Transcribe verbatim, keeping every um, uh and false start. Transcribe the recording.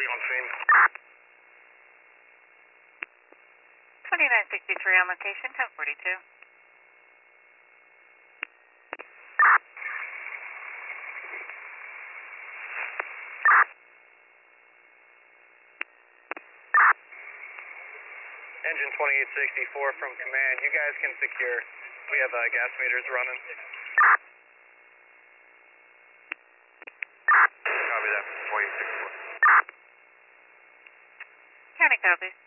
on scene. twenty-nine sixty-three on location, ten forty-two. Engine twenty-eight sixty-four from command. You guys can secure. We have uh, gas meters running. Copy that. twenty-eight sixty-four. County copies.